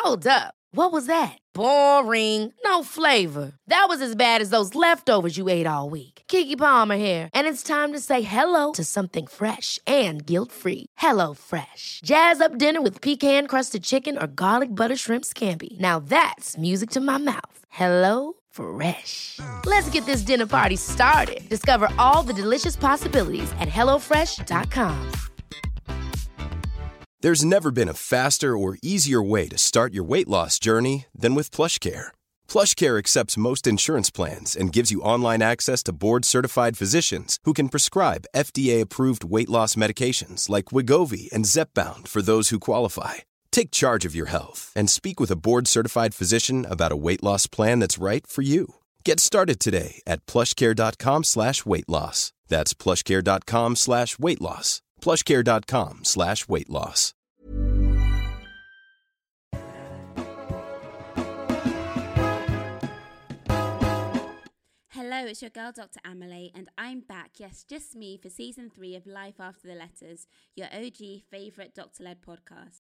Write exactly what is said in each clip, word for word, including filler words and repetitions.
Hold up. What was that? Boring. No flavor. That was as bad as those leftovers you ate all week. Keke Palmer here, and it's time to say hello to something fresh and guilt-free. Hello Fresh. Jazz up dinner with pecan-crusted chicken or garlic butter shrimp scampi. Now that's music to my mouth. Hello Fresh. Let's get this dinner party started. Discover all the delicious possibilities at hello fresh dot com. There's never been a faster or easier way to start your weight loss journey than with PlushCare. PlushCare accepts most insurance plans and gives you online access to board-certified physicians who can prescribe F D A-approved weight loss medications like Wegovy and Zepbound for those who qualify. Take charge of your health and speak with a board-certified physician about a weight loss plan that's right for you. Get started today at plushcare.com slash weight loss. That's plushcare.com slash weight loss. plushcare.com slash weight loss. Hello, it's your girl Doctor Amelie, and I'm back, yes, just me, for season three of Life After the Letters, your O G favourite doctor-led podcast.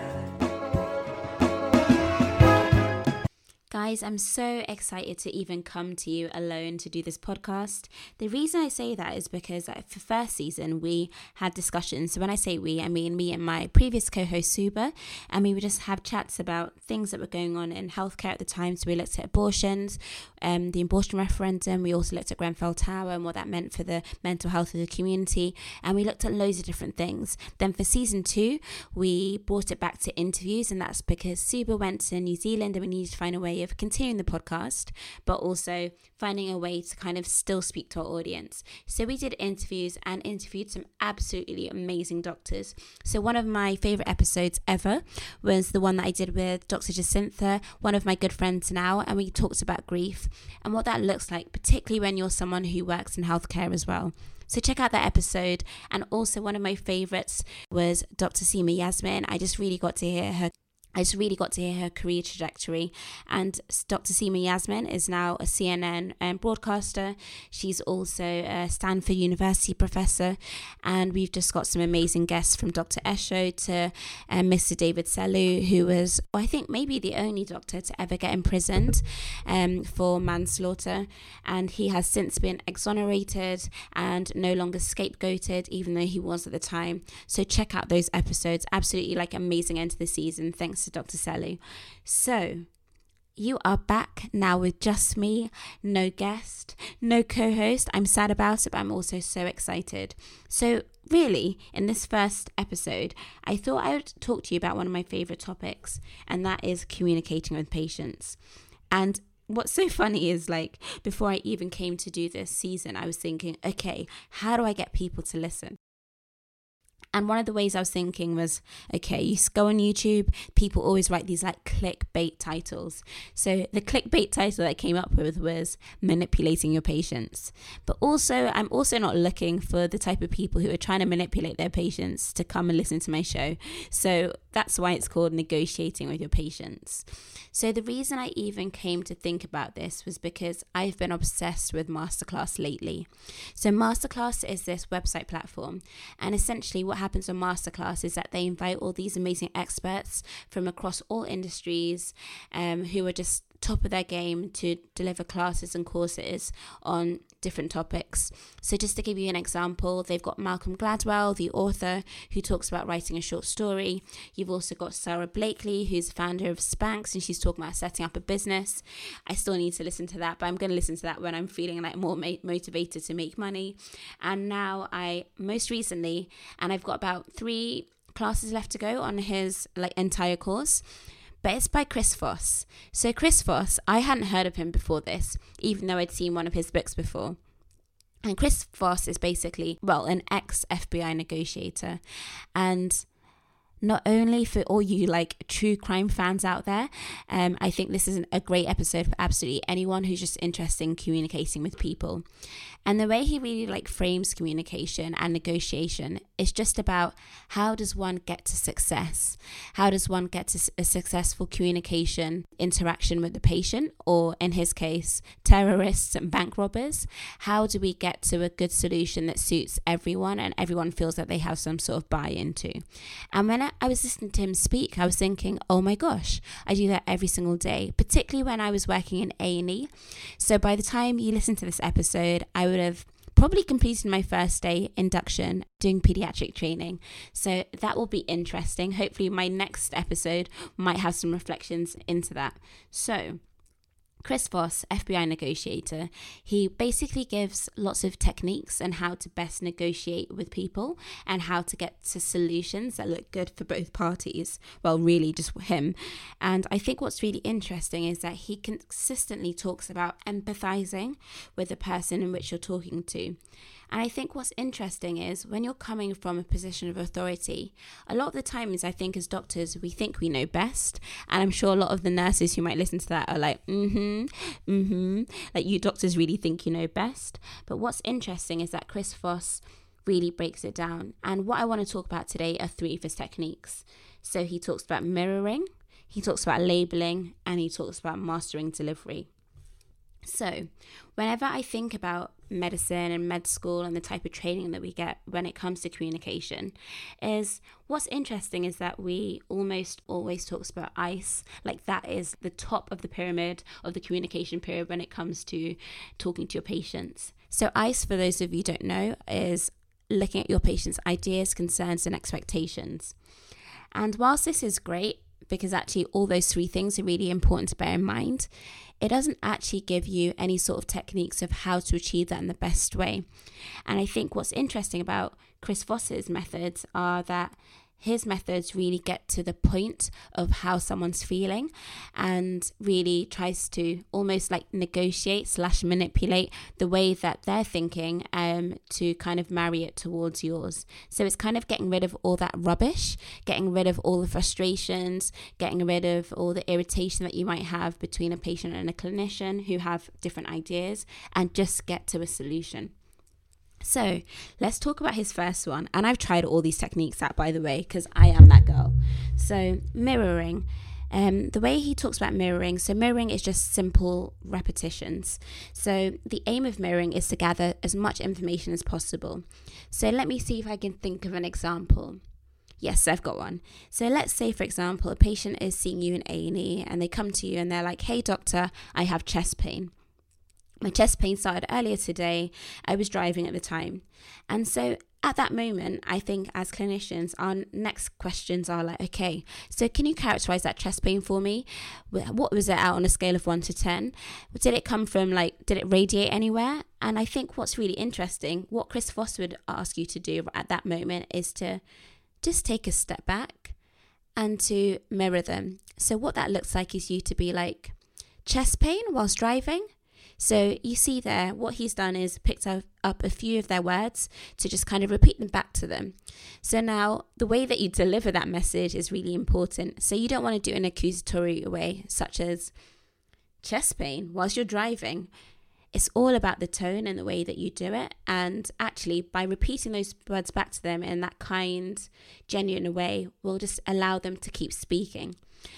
Guys, I'm so excited to even come to you alone to do this podcast. The reason I say that is because for first season, we had discussions. So when I say we, I mean me and my previous co-host, Suba, and we would just have chats about things that were going on in healthcare at the time. So we looked at abortions, um, the abortion referendum. We also looked at Grenfell Tower and what that meant for the mental health of the community. And we looked at loads of different things. Then for season two, we brought it back to interviews, and that's because Suba went to New Zealand and we needed to find a way of continuing the podcast, but also finding a way to kind of still speak to our audience. So we did interviews and interviewed some absolutely amazing doctors. So one of my favorite episodes ever was the one that I did with Doctor Jacintha, one of my good friends now, and we talked about grief and what that looks like, particularly when you're someone who works in healthcare as well. So check out that episode. And also one of my favorites was Doctor Seema Yasmin. I just really got to hear her I just really got to hear her career trajectory. And Doctor Seema Yasmin is now a C N N um, broadcaster. She's also a Stanford University professor. And we've just got some amazing guests from Doctor Esho to um, Mister David Selou, who was, I think, maybe the only doctor to ever get imprisoned um, for manslaughter. And he has since been exonerated and no longer scapegoated, even though he was at the time. So check out those episodes. Absolutely like amazing end to the season. Thanks to Doctor Selou. So you are back now with just me, no guest, no co-host. I'm sad about it, but I'm also so excited. So really, in this first episode, I thought I would talk to you about one of my favorite topics, and that is communicating with patients. And what's so funny is, like, before I even came to do this season, I was thinking, okay, how do I get people to listen? And one of the ways I was thinking was, okay, you go on YouTube, people always write these like clickbait titles. So the clickbait title that I came up with was manipulating your patients. But also, I'm also not looking for the type of people who are trying to manipulate their patients to come and listen to my show. So that's why it's called negotiating with your patients. So the reason I even came to think about this was because I've been obsessed with Masterclass lately. So Masterclass is this website platform, and essentially what happens on Masterclass is that they invite all these amazing experts from across all industries um, who are just top of their game to deliver classes and courses on different topics. So just to give you an example, they've got Malcolm Gladwell, the author, who talks about writing a short story. You've also got Sarah Blakely, who's the founder of Spanx, and she's talking about setting up a business. I still need to listen to that, but I'm going to listen to that when I'm feeling like more ma- motivated to make money. And now I, most recently, and I've got about three classes left to go on his like entire course, but it's by Chris Voss. So Chris Voss, I hadn't heard of him before this, even though I'd seen one of his books before. And Chris Voss is basically, well, an ex-F B I negotiator. And not only for all you like true crime fans out there, um, I think this is a great episode for absolutely anyone who's just interested in communicating with people. And the way he really like frames communication and negotiation is just about how does one get to success? How does one get to a successful communication interaction with the patient, or in his case, terrorists and bank robbers? How do we get to a good solution that suits everyone and everyone feels that they have some sort of buy-in to? And when when I was listening to him speak, I was thinking, oh my gosh, I do that every single day, particularly when I was working in A and E. So by the time you listen to this episode, I would have probably completed my first day induction doing pediatric training. So that will be interesting. Hopefully my next episode might have some reflections into that. So Chris Voss, F B I negotiator, he basically gives lots of techniques on how to best negotiate with people and how to get to solutions that look good for both parties. Well, really just him. And I think what's really interesting is that he consistently talks about empathizing with the person in which you're talking to. And I think what's interesting is when you're coming from a position of authority, a lot of the times I think as doctors, we think we know best. And I'm sure a lot of the nurses who might listen to that are like, mm-hmm, mm-hmm. Like you doctors really think you know best. But what's interesting is that Chris Voss really breaks it down. And what I want to talk about today are three of his techniques. So he talks about mirroring, he talks about labeling, and he talks about mastering delivery. So whenever I think about medicine and med school and the type of training that we get when it comes to communication, is what's interesting is that we almost always talks about ICE, like that is the top of the pyramid of the communication pyramid when it comes to talking to your patients. So ICE, for those of you who don't know, is looking at your patient's ideas, concerns, and expectations. And whilst this is great, because actually all those three things are really important to bear in mind, it doesn't actually give you any sort of techniques of how to achieve that in the best way. And I think what's interesting about Chris Voss's methods are that his methods really get to the point of how someone's feeling and really tries to almost like negotiate slash manipulate the way that they're thinking um, to kind of marry it towards yours. So it's kind of getting rid of all that rubbish, getting rid of all the frustrations, getting rid of all the irritation that you might have between a patient and a clinician who have different ideas, and just get to a solution. So let's talk about his first one. And I've tried all these techniques out, by the way, because I am that girl. So mirroring, um, the way he talks about mirroring. So mirroring is just simple repetitions. So the aim of mirroring is to gather as much information as possible. So let me see if I can think of an example. Yes, I've got one. So let's say, for example, a patient is seeing you in A and E and they come to you and they're like, hey, doctor, I have chest pain. My chest pain started earlier today. I was driving at the time. And so at that moment, I think as clinicians, our next questions are like, okay, so can you characterize that chest pain for me? What was it out on a scale of one to ten? Did it come from like, did it radiate anywhere? And I think what's really interesting, what Chris Voss would ask you to do at that moment is to just take a step back and to mirror them. So what that looks like is you to be like, chest pain whilst driving? So you see there, what he's done is picked up a few of their words to just kind of repeat them back to them. So now the way that you deliver that message is really important. So you don't want to do it in an accusatory way, such as chest pain whilst you're driving. It's all about the tone and the way that you do it. And actually, by repeating those words back to them in that kind, genuine way, will just allow them to keep speaking.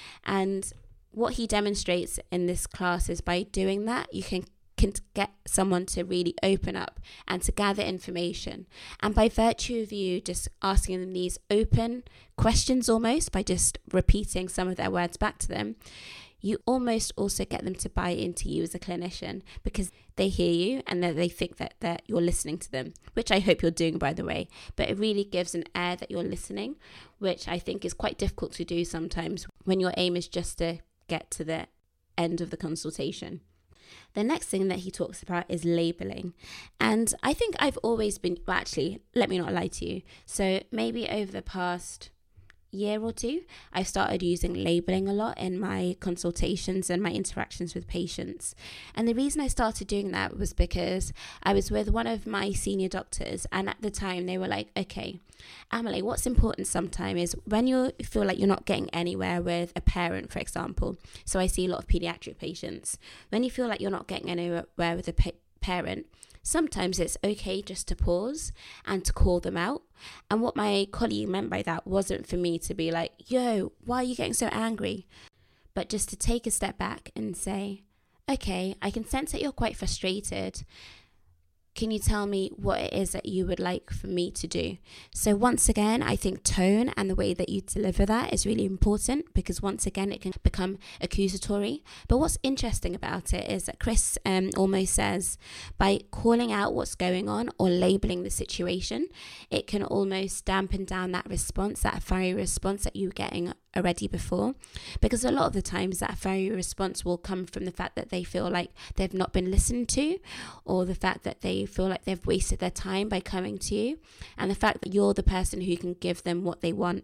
And what he demonstrates in this class is by doing that, you can, can get someone to really open up and to gather information. And by virtue of you just asking them these open questions almost, by just repeating some of their words back to them, you almost also get them to buy into you as a clinician because they hear you and that they think that, that you're listening to them, which I hope you're doing, by the way. But it really gives an air that you're listening, which I think is quite difficult to do sometimes when your aim is just to get to the end of the consultation. The next thing that he talks about is labeling. And I think I've always been, well, actually, let me not lie to you. So maybe over the past year or two, I've started using labeling a lot in my consultations and my interactions with patients. And the reason I started doing that was because I was with one of my senior doctors, and at the time they were like, okay, Amelie, what's important sometimes is when you feel like you're not getting anywhere with a parent, for example. So I see a lot of pediatric patients. When you feel like you're not getting anywhere with a pa- parent, sometimes it's okay just to pause and to call them out. And what my colleague meant by that wasn't for me to be like, yo, why are you getting so angry? But just to take a step back and say, okay, I can sense that you're quite frustrated. can you tell me what it is that you would like for me to do? So once again, I think tone and the way that you deliver that is really important, because once again, it can become accusatory. But what's interesting about it is that Chris um, almost says, by calling out what's going on or labeling the situation, it can almost dampen down that response, that fiery response that you were getting already before. Because a lot of the times that fiery response will come from the fact that they feel like they've not been listened to, or the fact that they feel like they've wasted their time by coming to you, and the fact that you're the person who can give them what they want.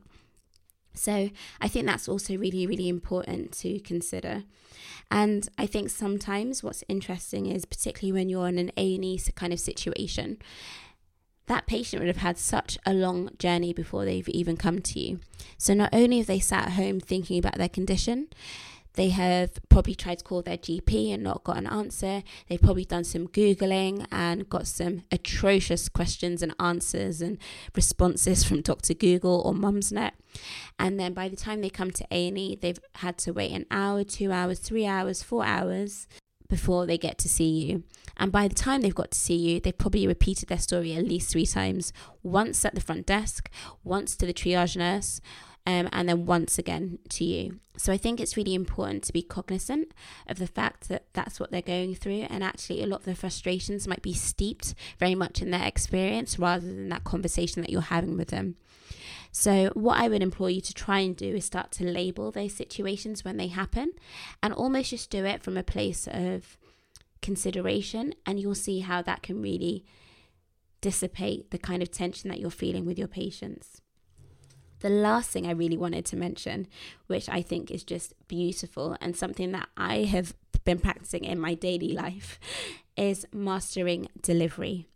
So I think that's also really, really important to consider. And I think sometimes what's interesting is, particularly when you're in an A and E kind of situation, that patient would have had such a long journey before they've even come to you. So not only have they sat at home thinking about their condition, they have probably tried to call their G P and not got an answer. They've probably done some Googling and got some atrocious questions and answers and responses from Doctor Google or Mumsnet. And then by the time they come to A and E, they've had to wait an hour, two hours, three hours, four hours before they get to see you. And by the time they've got to see you, they've probably repeated their story at least three times. Once at the front desk, once to the triage nurse, um, and then once again to you. So I think it's really important to be cognizant of the fact that that's what they're going through. And actually a lot of their frustrations might be steeped very much in their experience rather than that conversation that you're having with them. So what I would implore you to try and do is start to label those situations when they happen, and almost just do it from a place of consideration, and you'll see how that can really dissipate the kind of tension that you're feeling with your patients. The last thing I really wanted to mention, which I think is just beautiful and something that I have been practicing in my daily life, is mastering delivery.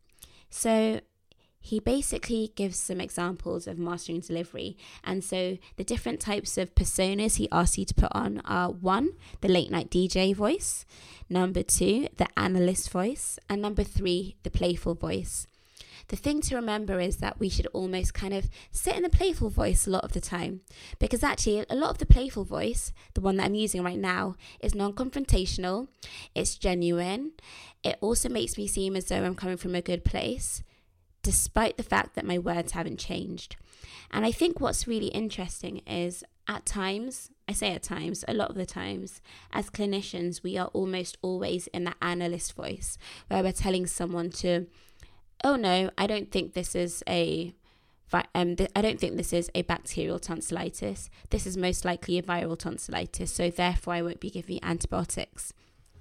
So he basically gives some examples of mastering delivery. And so the different types of personas he asks you to put on are: one, the late night D J voice; number two, the analyst voice; and number three, the playful voice. The thing to remember is that we should almost kind of sit in the playful voice a lot of the time, because actually a lot of the playful voice, the one that I'm using right now, is non-confrontational, it's genuine, it also makes me seem as though I'm coming from a good place, despite the fact that my words haven't changed. And I think what's really interesting is, at times, I say at times, a lot of the times, as clinicians, we are almost always in that analyst voice, where we're telling someone to, oh no, I don't think this is a, um, th- I don't think this is a bacterial tonsillitis. This is most likely a viral tonsillitis, so therefore I won't be giving you antibiotics.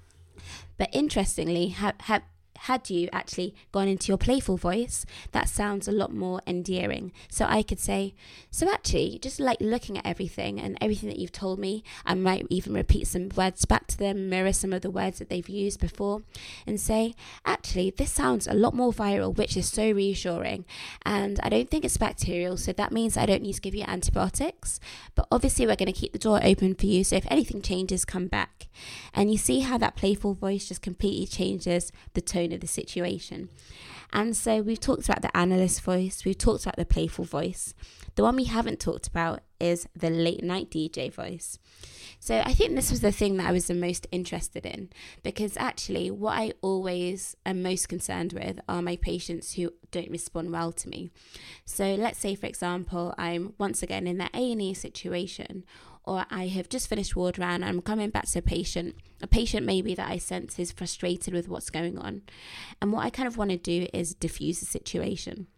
But interestingly, have have had you actually gone into your playful voice, that sounds a lot more endearing. So I could say, so actually, just like looking at everything and everything that you've told me, I might even repeat some words back to them, mirror some of the words that they've used before, and say, actually, this sounds a lot more viral, which is so reassuring. And I don't think it's bacterial, so that means I don't need to give you antibiotics. But obviously, we're going to keep the door open for you, so if anything changes, come back. And you see how that playful voice just completely changes the tone of the situation. And so we've talked about the analyst voice, we've talked about the playful voice. The one we haven't talked about is the late night D J voice. So I think this was the thing that I was the most interested in, because actually what I always am most concerned with are my patients who don't respond well to me. So let's say, for example, I'm once again in that A and E situation, or I have just finished ward round and I'm coming back to a patient, a patient maybe that I sense is frustrated with what's going on. And what I kind of want to do is diffuse the situation.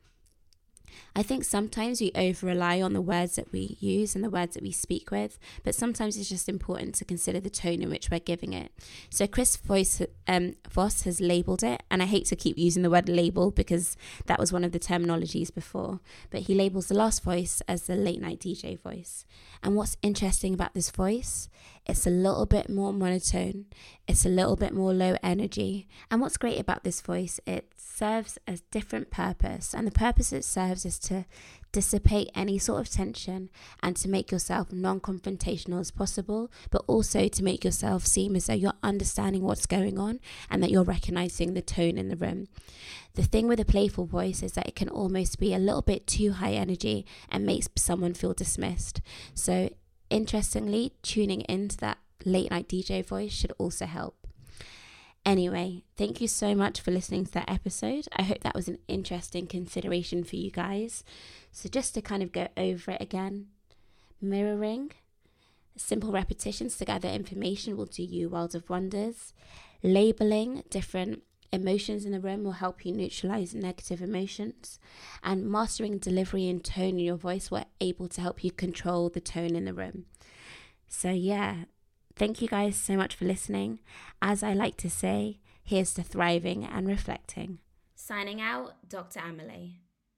I think sometimes we over rely on the words that we use and the words that we speak with, but sometimes it's just important to consider the tone in which we're giving it. So Chris Voice, um, Voss has labelled it, and I hate to keep using the word label because that was one of the terminologies before, but he labels the last voice as the late night D J voice. And what's interesting about this voice, it's a little bit more monotone, it's a little bit more low energy. And what's great about this voice, it serves a different purpose, and the purpose it serves is to dissipate any sort of tension and to make yourself non-confrontational as possible, but also to make yourself seem as though you're understanding what's going on and that you're recognizing the tone in the room. The thing with a playful voice is that it can almost be a little bit too high energy and makes someone feel dismissed. So interestingly, tuning into that late night D J voice should also help. Anyway, thank you so much for listening to that episode. I hope that was an interesting consideration for you guys. So just to kind of go over it again, mirroring, simple repetitions to gather information will do you world of wonders. Labeling different emotions in the room will help you neutralize negative emotions. And mastering delivery and tone in your voice will able to help you control the tone in the room. So yeah, thank you guys so much for listening. As I like to say, here's to thriving and reflecting. Signing out, Doctor Amelie.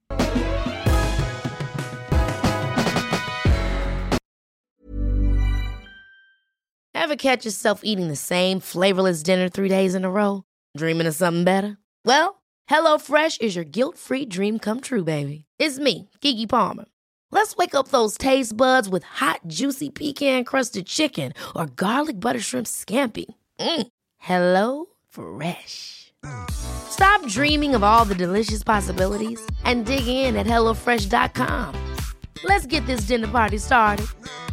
Ever catch yourself eating the same flavorless dinner three days in a row? Dreaming of something better? Well, HelloFresh is your guilt-free dream come true, baby. It's me, Keke Palmer. Let's wake up those taste buds with hot, juicy pecan-crusted chicken or garlic butter shrimp scampi. Mm. Hello Fresh. Stop dreaming of all the delicious possibilities and dig in at hello fresh dot com. Let's get this dinner party started.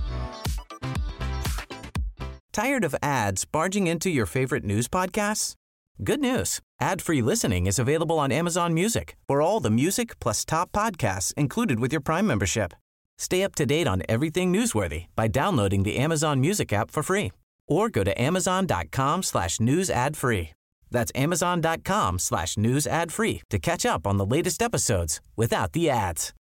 Tired of ads barging into your favorite news podcasts? Good news. Ad-free listening is available on Amazon Music for all the music plus top podcasts included with your Prime membership. Stay up to date on everything newsworthy by downloading the Amazon Music app for free or go to amazon.com slash news ad free. That's amazon.com slash news ad free to catch up on the latest episodes without the ads.